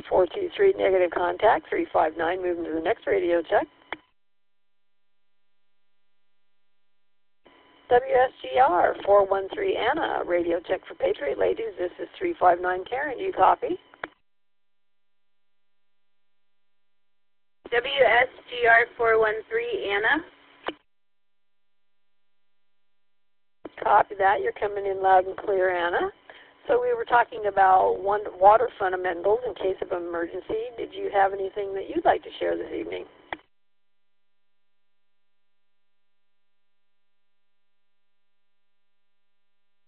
423 negative contact. 359 moving to the next radio check. WSGR 413 Anna, radio check for Patriot Ladies. This is 359 Karen. Do you copy? WSGR 413 Anna. Copy that. You're coming in loud and clear, Anna. So we were talking about water fundamentals in case of an emergency. Did you have anything that you'd like to share this evening?